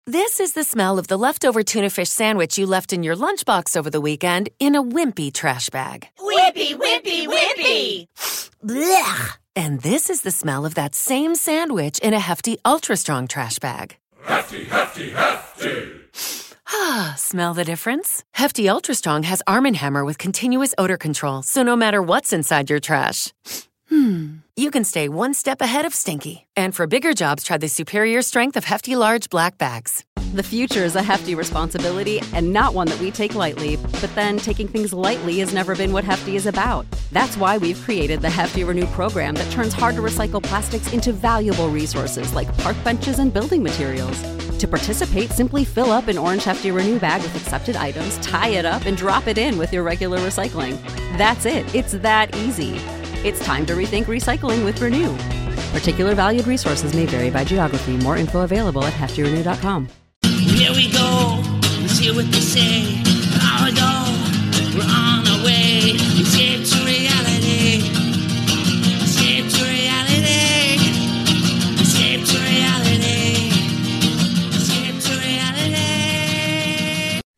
This is the smell of the leftover tuna fish sandwich you left in your lunchbox over the weekend in a wimpy trash bag. Wimpy, wimpy, wimpy! Blech! And this is the smell of that same sandwich in a Hefty Ultra Strong trash bag. Hefty, hefty, hefty! Ah, smell the difference? Hefty Ultra Strong has Arm & Hammer with continuous odor control, so no matter what's inside your trash, you can stay one step ahead of stinky. And for bigger jobs, try the superior strength of Hefty Large Black Bags. The future is a Hefty responsibility and not one that we take lightly. But then taking things lightly has never been what Hefty is about. That's why we've created the Hefty Renew program that turns hard-to-recycle plastics into valuable resources like park benches and building materials. To participate, simply fill up an orange Hefty Renew bag with accepted items, tie it up, and drop it in with your regular recycling. That's it. It's that easy. It's time to rethink recycling with Renew. Particular valued resources may vary by geography. More info available at heftyrenew.com. Here we go, let's hear what they say. Hour ago, we're on our way. Escape to reality. Escape to reality. Escape to reality. Escape to reality.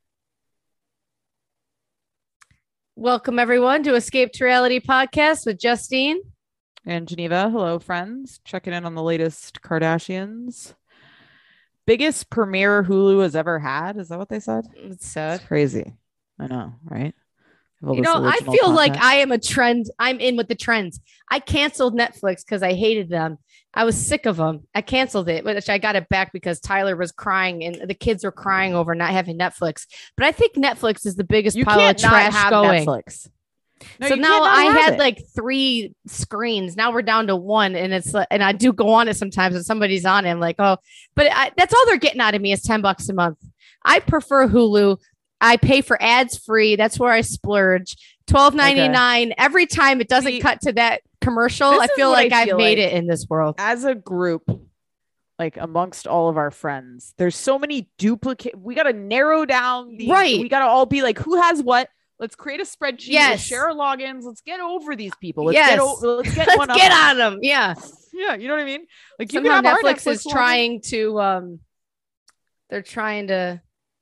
Welcome, everyone, to Escape to Reality podcast with Justine and Geneva. Hello, friends. Checking in on the latest Kardashians. Biggest premiere Hulu has ever had. Is that what they said? It's sad. It's crazy. I know, right? I feel like I am a trend. I'm in with the trends. I canceled Netflix because I hated them. I was sick of them. I canceled it, which I got it back because Tyler was crying and the kids were crying over not having Netflix. But I think Netflix is the biggest pile of trash going. Netflix. No, so now I had like 3 screens. Now we're down to 1, and it's and I do go on it sometimes, and somebody's on it. I'm like, oh, but that's all they're getting out of me is $10 a month. I prefer Hulu. I pay for ads free. That's where I splurge. $12.99 every time. It doesn't cut to that commercial. I feel like I've made it in this world as a group. Like amongst all of our friends, there's so many duplicate. We got to narrow down the right. We got to all be like, who has what? Let's create a spreadsheet. Yes. Let's share our logins. Let's get over these people. Let's get on them. Yeah. Yeah. You know what I mean? Like somehow Netflix is trying to, they're trying to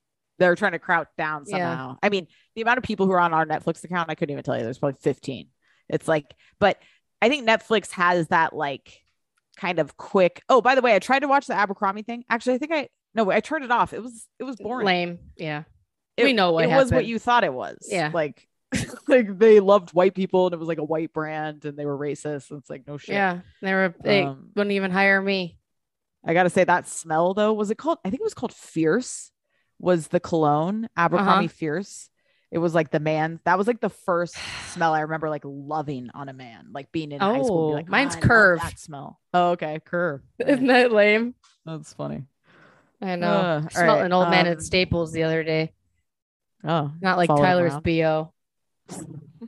crouch down somehow. Yeah. I mean, the amount of people who are on our Netflix account, I couldn't even tell you. There's probably 15. It's like, but I think Netflix has that like kind of quick. Oh, by the way, I tried to watch the Abercrombie thing. Actually, I turned it off. It was boring. Lame. Yeah. We know what it happened. Was what you thought it was. Yeah. Like, like they loved white people and it was like a white brand and they were racist. And it's like, no shit. Yeah. They wouldn't even hire me. I got to say that smell though, I think it was called Fierce was the cologne, Abercrombie Fierce. It was like the man. That was like the first smell I remember like loving on a man, like being in high school. Like, mine's Curve. That smell. Oh, okay. Curve. Isn't that lame? That's funny. I know. I smelled an old man at Staples the other day. Oh, not like Tyler's BO. What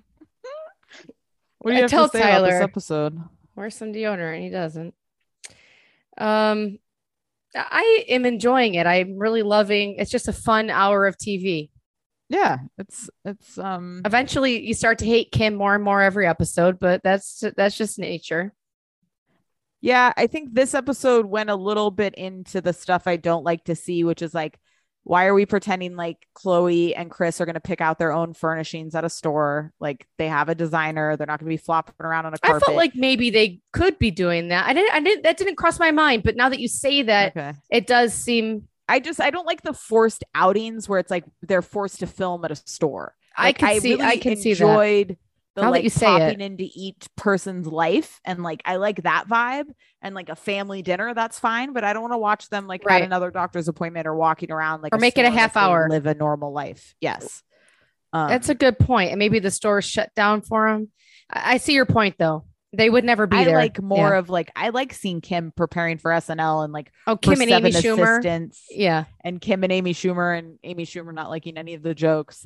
do you have to say Tyler about this episode? Wear some deodorant. He doesn't. I am enjoying it. I'm really loving. It's just a fun hour of TV. Yeah, it's Eventually, you start to hate Kim more and more every episode, but that's just nature. Yeah, I think this episode went a little bit into the stuff I don't like to see, which is like, why are we pretending like Chloe and Chris are going to pick out their own furnishings at a store? Like they have a designer. They're not going to be flopping around on a carpet. I felt like maybe they could be doing that. That didn't cross my mind. But now that you say that, It does seem. I don't like the forced outings where it's like they're forced to film at a store. Like, I can see that. The like popping into each person's life, and like I like that vibe, and like a family dinner, that's fine, but I don't want to watch them like at another doctor's appointment or walking around like or make it a half hour, live a normal life. Yes, that's a good point. And maybe the store's shut down for them. I see your point though. They would never be there. I like more of like I like seeing Kim preparing for SNL and like Kim and Amy Schumer, and Kim and Amy Schumer not liking any of the jokes.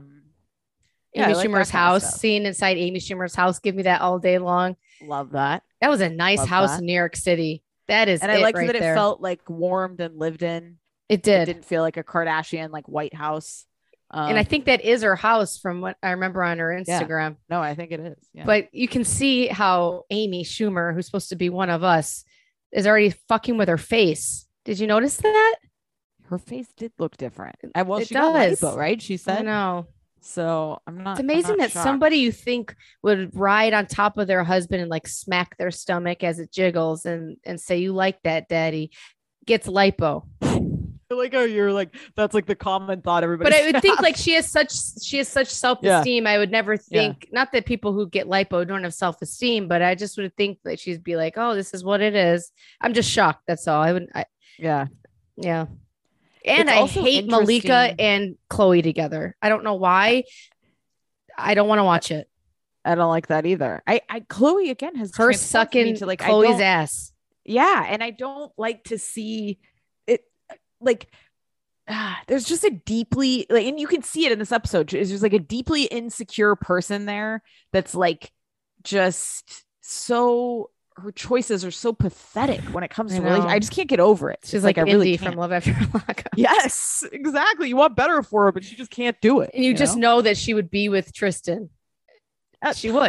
Amy Schumer's house, seeing inside Amy Schumer's house. Give me that all day long. Love that. That was a nice house in New York City. That is, and I liked that it felt like warmed and lived in. It did. It didn't feel like a Kardashian like White House. And I think that is her house from what I remember on her Instagram. Yeah. No, I think it is. Yeah. But you can see how Amy Schumer, who's supposed to be one of us, is already fucking with her face. Did you notice that? her face did look different. Well, It she got does. lipo, right? She I said. know. So I'm not. It's amazing that shocked. somebody you think would ride on top of their husband and like smack their stomach as it jiggles and say, "You like that, daddy," gets lipo. I like how you're like, that's like the common thought everybody. But I would think like she has such self-esteem. I would never think, not that people who get lipo don't have self-esteem, but I just would think that she'd be like, "Oh, this is what it is." I'm just shocked. That's all. Yeah. And It's I also hate Malika interesting- and Chloe together. I don't know why. I don't want to watch it. I don't like that either. Chloe again has Her transformed sucking me to like Chloe's ass. Yeah, and I don't like to see it. Like, there's just a deeply like, and you can see it in this episode. There's like a deeply insecure person there that's like just so. Her choices are so pathetic when it comes to relationships. I just can't get over it. She's It's like I Indy really from can't. Love After Lockup. Yes, exactly. You want better for her, but she just can't do it. And you just know that she would be with Tristan. She would.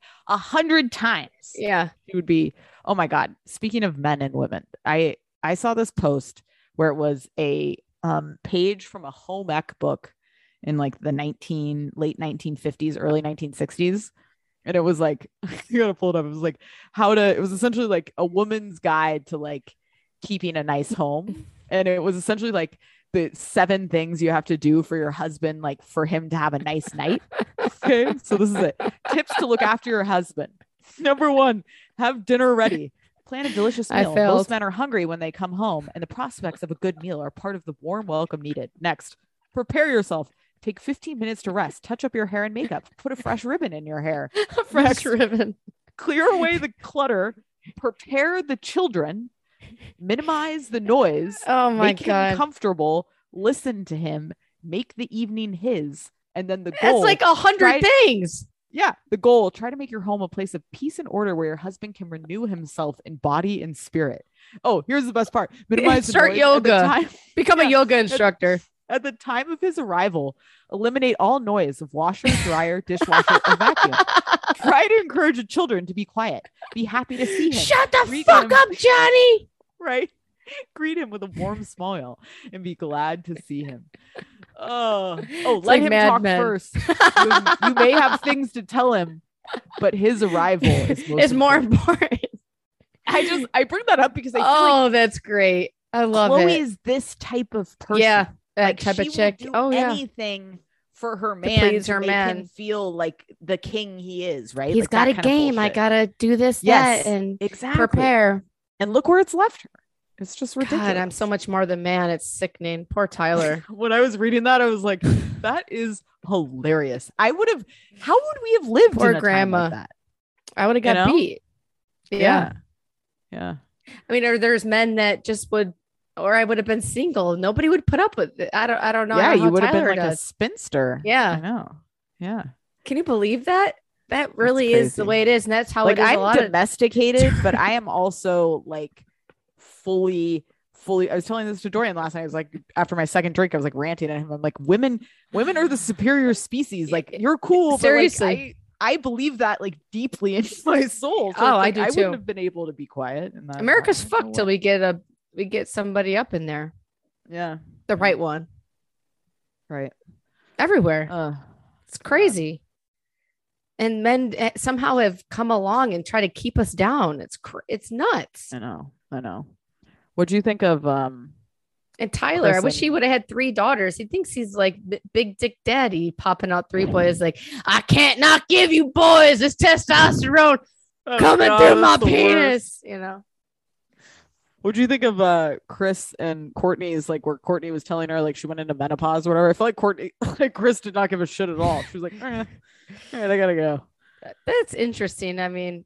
100 times. Yeah. She would be. Oh my God. Speaking of men and women, I saw this post where it was a page from a home ec book in like the late 1950s, early 1960s. And it was like, you gotta pull it up. It was like it was essentially like a woman's guide to like keeping a nice home. And it was essentially like the 7 things you have to do for your husband, like for him to have a nice night. Okay. So this is it. Tips to look after your husband. Number 1, have dinner ready. Plan a delicious meal. Most men are hungry when they come home, and the prospects of a good meal are part of the warm welcome needed. Next, prepare yourself. Take 15 minutes to rest. Touch up your hair and makeup. Put a fresh ribbon in your hair. A fresh ribbon. Clear away the clutter. Prepare the children. Minimize the noise. Oh my Make God. him comfortable. Listen to him. Make the evening his. And then the goal. That's like 100 things. Yeah. The goal. Try to make your home a place of peace and order where your husband can renew himself in body and spirit. Oh, here's the best part. Minimize the Start noise yoga. Become a yoga instructor. At the time of his arrival, eliminate all noise of washer, dryer, dishwasher, or vacuum. Try to encourage the children to be quiet. Be happy to see him. Shut the Greet fuck him- up, Johnny. Right? Greet him with a warm smile and be glad to see him. Let like him Mad talk Men. first. You may have things to tell him, but his arrival is It's more important. I bring that up because I feel like that's great. I love Chloe it. is this type of person. Yeah. That Like, type she of will chick. do Oh, yeah. anything for her man please to her make man. him feel like the king he is, right? He's Like got that a kind of game. I bullshit. gotta do this, Yes, that, and exactly. prepare. And look where it's left her. It's just ridiculous. God, I'm so much more than man. It's sickening. Poor Tyler. When I was reading that, I was like, that is hilarious. How would we have lived Poor in a grandma. time like that? I would have got You know? beat. Yeah. Yeah. I mean, there's men that just would, or I would have been single. Nobody would put up with it. I don't know. Yeah, how you would have been Tyler like a does. spinster. Yeah. I know. Yeah. Can you believe that? That really is the crazy. way it is. And that's how Like, it is. I'm a lot of domesticated, but I am also like fully I was telling this to Dorian last night. I was like, after my second drink, I was like ranting at him. I'm like, women are the superior species. Like, you're cool. Seriously. But like, I believe that like deeply in my soul. So Oh, it's I like, do I too. wouldn't have been able to be quiet. In that America's environment. fucked till we get somebody up in there. Yeah. The right one. Right. Everywhere. It's crazy. And men somehow have come along and try to keep us down. It's nuts. I know. What do you think of And Tyler, I wish Listen. he would have had 3 daughters. He thinks he's like big dick daddy, popping out 3 boys. Like, I can't not give you boys this testosterone coming through my penis. You know. What do you think of Chris and Courtney's, like, where Courtney was telling her like she went into menopause or whatever? I feel like Chris did not give a shit at all. She was like, all right, I gotta go. That's interesting. I mean,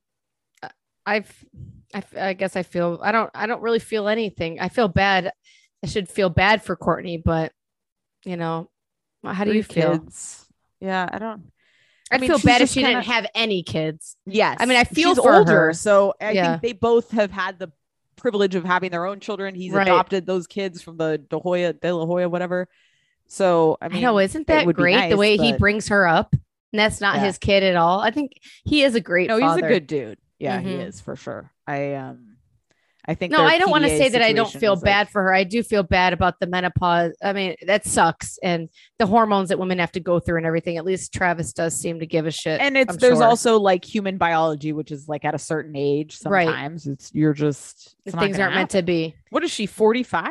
I guess I don't really feel anything. I feel bad. I should feel bad for Courtney, but you know, how do you 3 feel? kids. Yeah, I don't. I'd mean, feel she's bad if just she kinda- didn't have any kids. Yes. I mean, I feel she's for older, her. so I Yeah. think they both have had the privilege of having their own children. He's Right. adopted those kids from the De La Hoya, whatever. So I mean, I know, isn't it that would be great nice, the way he but- brings her up? And that's not Yeah. his kid at all. I think he is a great No, father. he's a good dude. Yeah, he Mhm. is for sure. I I think No, their I don't want to PDA say that I don't situation feel is, like- bad for her. I do feel bad about the menopause. I mean, that sucks. And the hormones that women have to go through and everything. At least Travis does seem to give a shit. and I'm there's sure. also like human biology, which is like at a certain age, Right. sometimes you're just it's not things gonna aren't meant to happen. be. What is she, 45?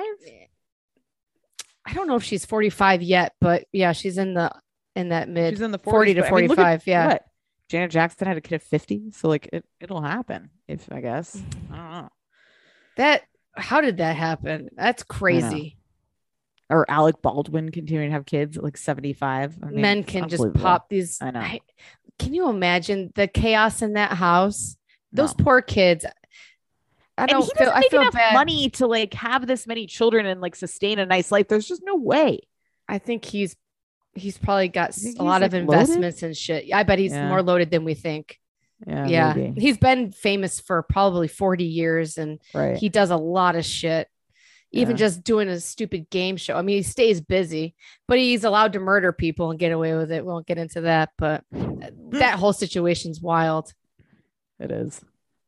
I don't know if she's 45 yet, but yeah, she's in that mid She's in the 40s, 40 to but, I mean, look 45. at Yeah. what? Janet Jackson had a kid at 50, so like it'll happen if I guess. I don't know. How did that happen? That's crazy. Or Alec Baldwin continuing to have kids at like 75. I mean, Men it's can just unbelievable. pop these. I know. Can you imagine the chaos in that house? Those No. poor kids. I And don't he feel. doesn't I make feel enough bad. money to like have this many children and like sustain a nice life. There's just no way. I think he's probably got You think a lot he's, of like, loaded? investments and shit. I bet he's Yeah. more loaded than we think. Yeah. Maybe. He's been famous for probably 40 years, and Right. he does a lot of shit. Even Yeah. just doing a stupid game show. I mean, he stays busy, but he's allowed to murder people and get away with it. We won't get into that, but that whole situation's wild. It is.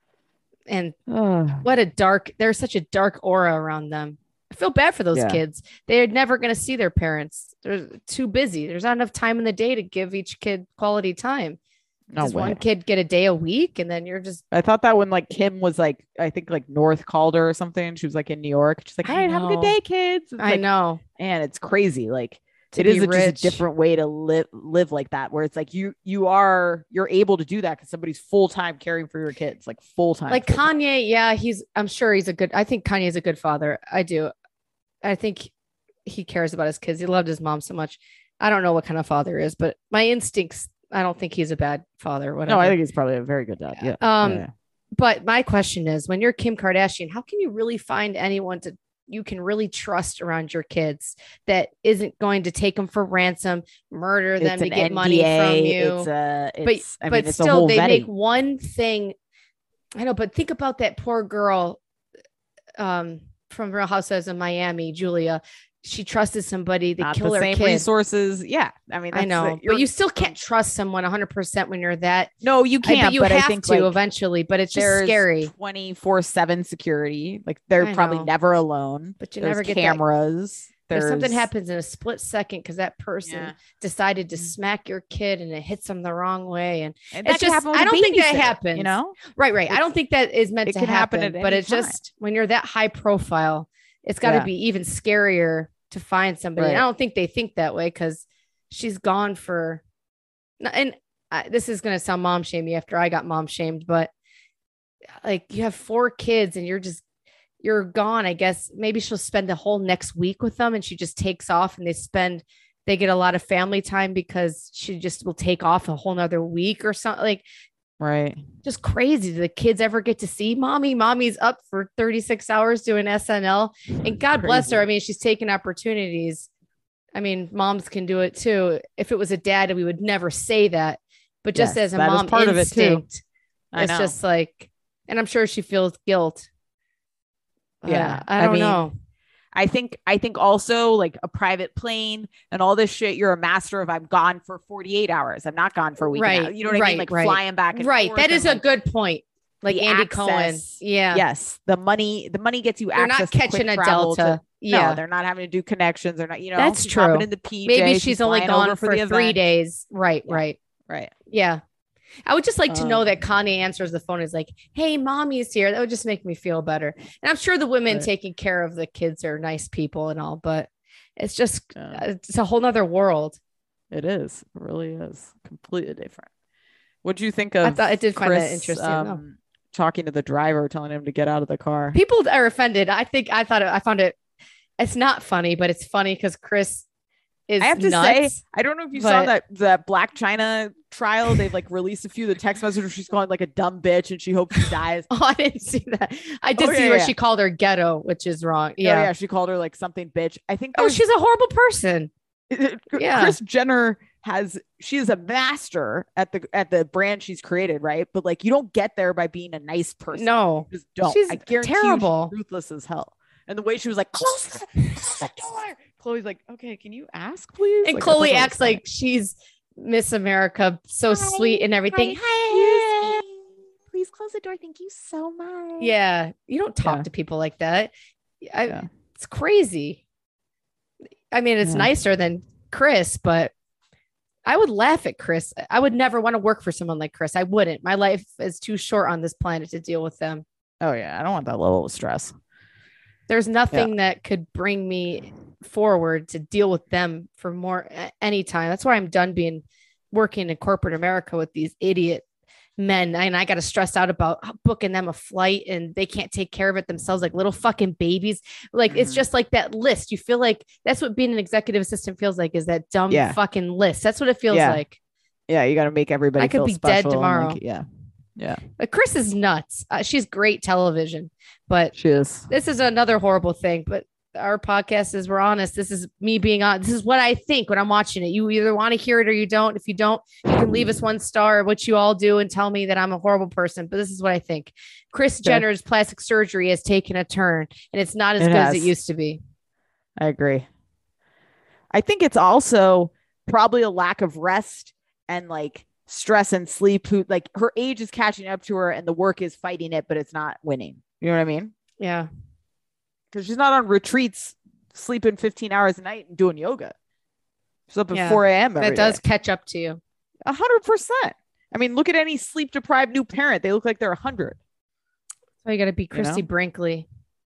And Ugh. there's such a dark aura around them. I feel bad for those Yeah. kids. They're never going to see their parents. They're too busy. There's not enough time in the day to give each kid quality time. No Does way. one kid get a day a week, and then you're just I thought that when like Kim was like, I think like North called her or something. She was like in New York. She's like, I all right, have a good know. day, kids. It's I like, know. and it's crazy. Like To it be is just a rich. different way to live like that, where it's like you're able to do that because somebody's full time caring for your kids, like full time. Like Kanye, yeah, I'm sure he's I think Kanye's a good father. I do. I think he cares about his kids. He loved his mom so much. I don't know what kind of father he is, but my instincts, I don't think he's a bad father. Whatever. No, I think he's probably a very good dad. Yeah. Yeah. But my question is, when you're Kim Kardashian, how can you really find anyone you can really trust around your kids that isn't going to take them for ransom, murder them It's to an get money from NDA, you? It's I mean, it's a still, whole they vetting. make one thing. I know, but think about that poor girl from Real Housewives of Miami, Julia. She trusted somebody. They Not kill the her same kid. resources. Yeah, I mean, I that's know, but you still can't trust someone 100% when you're that. No, you can't. But you I have think, to like, eventually. But it's just there's scary. 24/7 security. Like they're I probably know. never alone. But you There's never get that- cameras. If something There's- happens in a split second because that person Yeah. decided to smack your kid and it hits them the wrong way, and And it's that can just happen with I a don't think that babysitter, happens. You know, right? I don't think that is meant It to can happen happen, at but any it's time. just when you're that high profile, it's got to Yeah. be even scarier to find somebody. And I Right. don't think they think that way because she's gone for. And this is gonna sound mom shamey after I got mom shamed, but like you have 4 kids and you're gone. I guess maybe she'll spend the whole next week with them and she just takes off and they get a lot of family time because she just will take off a whole nother week or something. Like right? just crazy. Do the kids ever get to see mommy? Mommy's up for 36 hours doing SNL, and God bless her. Crazy. I mean, she's taking opportunities. I mean, moms can do it too. If it was a dad, we would never say that, but just Yes, as a that is mom part of it too. instinct, I it's know. just like, and I'm sure she feels guilt. Yeah, I I don't mean, know. I think also like a private plane and all this shit. You're a master of I'm gone for 48 hours. I'm not gone for a week. and a half. Right, You know what I mean? Like right. flying back and Right. forth That is and, a like, good point. Like the Andy Cohen. access. Yeah. Yes, the money gets you They're not access to quick catching a travel Delta. To, Yeah. No, they're not having to do connections. They're not. You know, That's she's hopping true. In the PJ, Maybe she's only flying gone over for the 3 event. days. Right. Yeah. Right. Right. Yeah. I would just like to know Um, that Kanye answers the phone is like, hey, mommy's here. That would just make me feel better. And I'm sure the women Right. taking care of the kids are nice people and all, but it's just, Yeah. it's a whole nother world. It is. It really is completely different. What do you think of? I thought I did find that Chris, interesting, though. Talking to the driver, telling him to get out of the car. People are offended. I found it, it's not funny, but it's funny because Chris is I have to nuts. say, I don't know if you saw but- that Black China trial. They've like released a few of the text messages where she's calling like a dumb bitch and she hopes he dies. Oh, I didn't see that. I did Oh, see yeah, where yeah. she called her ghetto, which is wrong. Oh, Yeah. yeah, she called her like something bitch. I think Oh, she's a horrible person. Yeah. Kris Jenner she is a master at the brand she's created, right? But like you don't get there by being a nice person. No. You just don't. She's I guarantee terrible. you she's ruthless as hell. And the way she was like, close the door. Chloe's like, okay, can you ask, please? And Like, I Chloe thought that was acts funny. like she's Miss America, so sweet and everything. Excuse me. Please please close the door. Thank you so much. Yeah. You don't talk to people like that. It's crazy. I mean, it's nicer than Chris, but I would laugh at Chris. I would never want to work for someone like Chris. I wouldn't. My life is too short on this planet to deal with them. Oh yeah. I don't want that level of stress. There's nothing that could bring me forward to deal with them for more any time. That's why I'm done working in corporate America with these idiot men. And I got to stress out about booking them a flight and they can't take care of it themselves, like little fucking babies. Like, it's just like that list. You feel like that's what being an executive assistant feels like, is that dumb fucking list. That's what it feels like. Yeah. You got to make everybody I could be dead tomorrow. Yeah. But Chris is nuts. She's great television, but she is. This is another horrible thing, but our podcast is, we're honest. This is me being on. This is what I think when I'm watching it. You either want to hear it or you don't. If you don't, you can leave us 1 star, which you all do, and tell me that I'm a horrible person. But this is what I think. Kris Jenner's plastic surgery has taken a turn, and it's not as good as it used to be. I agree. I think it's also probably a lack of rest and like stress and sleep. Like her age is catching up to her and the work is fighting it, but it's not winning. You know what I mean? Yeah. Because she's not on retreats, sleeping 15 hours a night and doing yoga. She's up at 4 a.m. That does catch up to you. 100%. I mean, look at any sleep deprived new parent. They look like they're 100. So you got to be Christy Brinkley.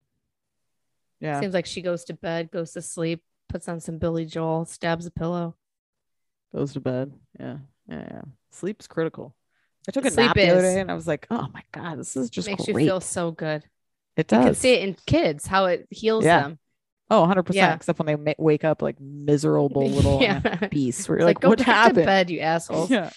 Yeah. Seems like she goes to bed, goes to sleep, puts on some Billy Joel, stabs a pillow. Goes to bed. Yeah. Sleep's critical. I took a nap the other day and I was like, oh my God, this is just makes great. You feel so good. It does. You can see it in kids, how it heals them. Oh, 100%. Except when they wake up like miserable little beasts where you're like, go what back happened? to bed, you assholes. Yeah.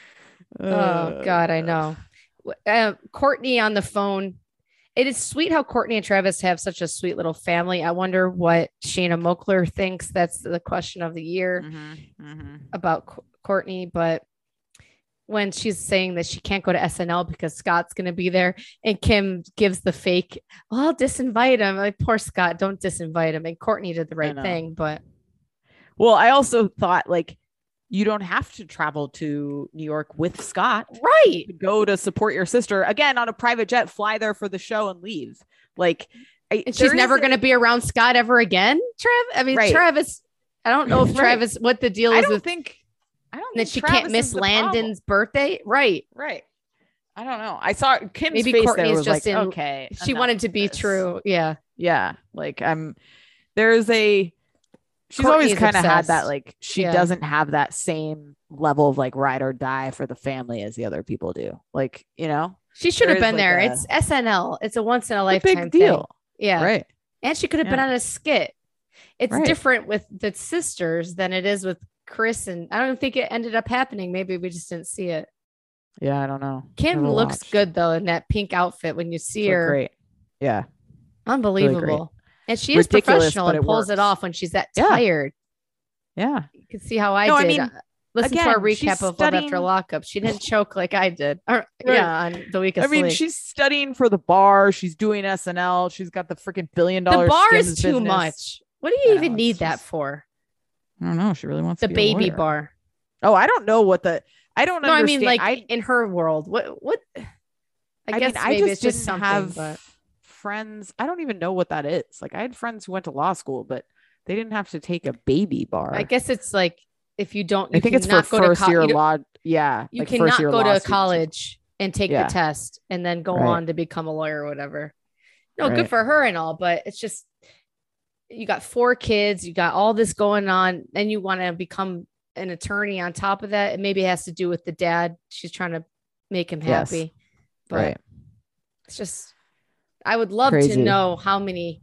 Oh God, I know. Courtney on the phone. It is sweet how Courtney and Travis have such a sweet little family. I wonder what Shayna Moakler thinks. That's the question of the year about Courtney. But when she's saying that she can't go to SNL because Scott's going to be there, and Kim gives the fake, well, I'll disinvite him. Like, poor Scott, don't disinvite him. And Courtney did the right thing. But well, I also thought like, you don't have to travel to New York with Scott. Right. Go to support your sister again on a private jet, fly there for the show and leave. Like, and she's never going to be around Scott ever again. Travis, I don't know if Travis, what the deal is. I don't think that she Travis can't miss Landon's birthday. Right. I don't know. I saw Kim's maybe face Courtney there is was just like, okay, she wanted to be true. Yeah. Like she's always kind of had that, like, she doesn't have that same level of like ride or die for the family as the other people do. Like, you know, she should have been there. It's SNL. It's a once in a lifetime big deal. Thing. Yeah. Right. And she could have been on a skit. It's different with the sisters than it is with Chris. And I don't think it ended up happening. Maybe we just didn't see it. Yeah. I don't know. Kim looks good though in that pink outfit when you see her. Great. Yeah. Unbelievable. Really, and she is professional and pulls it off when she's that tired. Yeah. You can see how I did. I mean, listen to our recap of Love After Lockup. She didn't choke like I did. On the week of sleep. She's studying for the bar. She's doing SNL. She's got the freaking $1 billion. The bar is too business. Much. What do you even need that for? I don't know. She really wants the to be baby bar. Oh, I don't know what I don't understand. I mean, like in her world, what? I guess I maybe just it's just something. Have friends. I don't even know what that is. Like, I had friends who went to law school, but they didn't have to take a baby bar. I guess it's like if you don't. I think it's for first year law. Yeah, you cannot go to college and take the test and then go on to become a lawyer or whatever. No, good for her and all, but it's just you got 4 kids, you got all this going on, and you want to become an attorney on top of that. It maybe has to do with the dad. She's trying to make him happy, but it's just. I would love to know how many.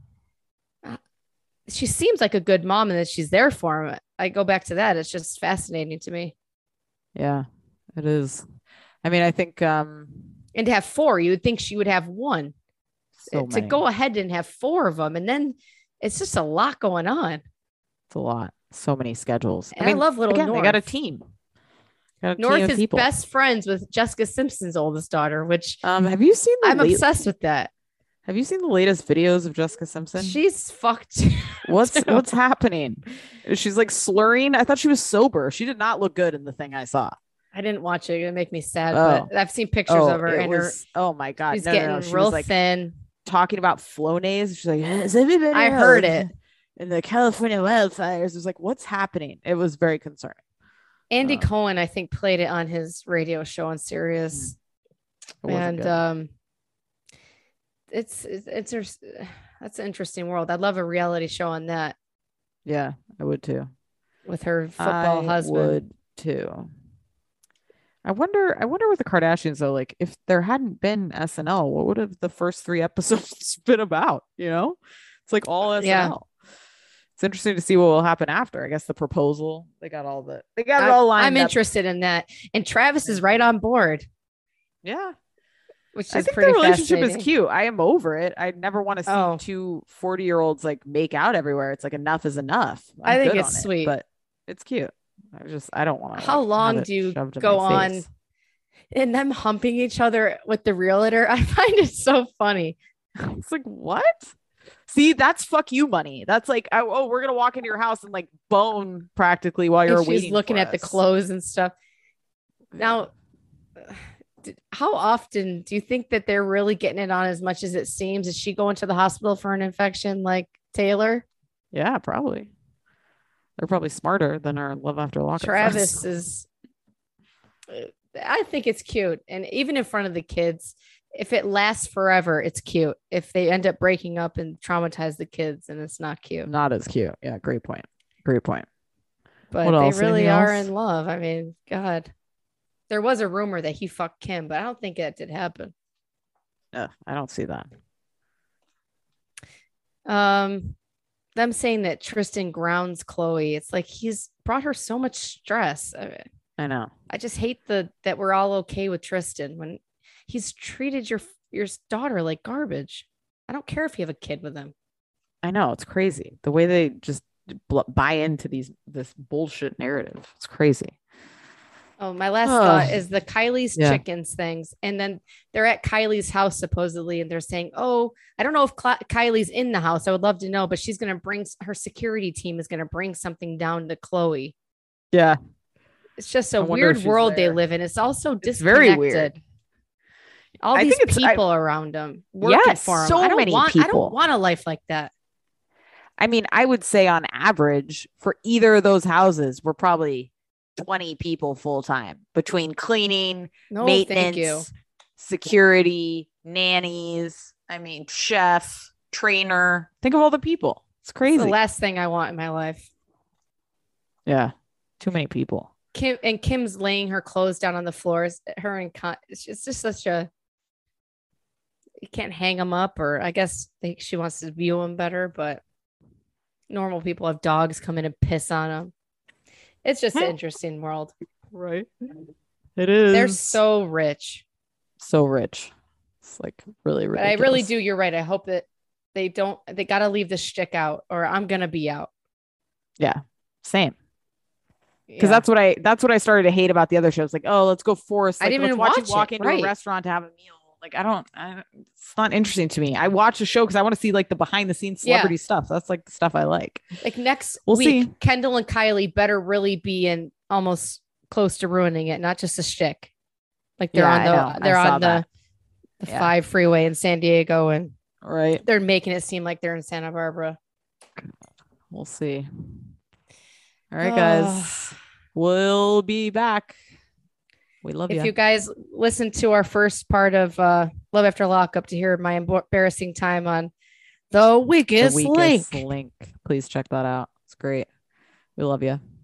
She seems like a good mom and that she's there for him. I go back to that. It's just fascinating to me. Yeah, it is. I mean, I think. And to have 4, you would think she would have 1. To go ahead and have 4 of them. And then it's just a lot going on. It's a lot. So many schedules. And I love little North. They got a team. North is best friends with Jessica Simpson's oldest daughter, which have you seen? I'm obsessed with that. Have you seen the latest videos of Jessica Simpson? She's fucked. What's happening? She's like slurring. I thought she was sober. She did not look good in the thing I saw. I didn't watch it. It make me sad, Oh. but I've seen pictures of her, it and was, oh my God. she's No, getting no, no. She real was like thin. talking about Flonase. She's like, "Is everybody I heard else it. in the California wildfires?" It was like, what's happening? It was very concerning. Andy Cohen, I think, played it on his radio show on Sirius, and it's that's an interesting world. I'd love a reality show on that. Yeah, I would too. With her football husband. Would too. I wonder with the Kardashians though, like if there hadn't been SNL, what would have the first 3 episodes been about? You know, it's like all SNL. Yeah. It's interesting to see what will happen after. I guess the proposal, they got it all lined up. I'm interested in that, and Travis is right on board. Yeah, which is I think pretty the relationship is fascinating. cute. I am over it. I never want to see 2 40-year-olds like make out everywhere. It's like enough is enough. I think good it's on sweet, but it's cute. I don't want to. How long do you go on and them humping each other with the realtor? I find it so funny. It's like, what? See, that's fuck you money. That's like, oh, we're gonna walk into your house and like bone practically while you're waiting. She's looking at the clothes and stuff. Now, how often do you think that they're really getting it on as much as it seems? Is she going to the hospital for an infection like Taylor? Yeah, probably. They're probably smarter than our Love After Lockup. Travis is. I think it's cute, and even in front of the kids, if it lasts forever, it's cute. If they end up breaking up and traumatize the kids, and it's not cute. Not as cute. Yeah, great point. Great point. But they really are in love. I mean, God. There was a rumor that he fucked Kim, but I don't think that did happen. I don't see that. Them saying that Tristan grounds Chloe. It's like he's brought her so much stress. I know. I just hate that we're all okay with Tristan when he's treated your daughter like garbage. I don't care if you have a kid with him. I know, it's crazy the way they just buy into this bullshit narrative. It's crazy. Oh, my last thought is the Kylie's chickens things. And then they're at Kylie's house, supposedly. And they're saying, oh, I don't know if Kylie's in the house. I would love to know, but she's going to bring her security team is going to bring something down to Chloe. Yeah. It's just a weird world they live in. It's also disconnected. Very weird. All these people around them working for them. So many people. I don't want a life like that. I mean, I would say on average for either of those houses, we're probably 20 people full time between cleaning, maintenance, security, nannies. I mean, chef, trainer. Think of all the people. It's crazy. It's the last thing I want in my life. Yeah. Too many people. Kim's laying her clothes down on the floors. It's just such a, you can't hang them up, or I guess she wants to view them better, but normal people have dogs come in and piss on them. It's just an interesting world. Right. It is. They're so rich. So rich. It's like really ridiculous. But I really do. You're right. I hope that they got to leave the shtick out, or I'm going to be out. Yeah. Same. Because that's what I started to hate about the other shows. Like, oh, let's go force. Like, I didn't even walk into a restaurant to have a meal. Like, it's not interesting to me. I watch a show because I want to see like the behind the scenes celebrity stuff. That's like the stuff I like. Like next week, Kendall and Kylie better really be in almost close to ruining it, not just a shtick. Like they're on the 5 freeway in San Diego, and they're making it seem like they're in Santa Barbara. We'll see. All right, guys, we'll be back. We love you. If you guys listen to our first part of Love After Lockup to hear my embarrassing time on The Weakest Link, please check that out. It's great. We love you.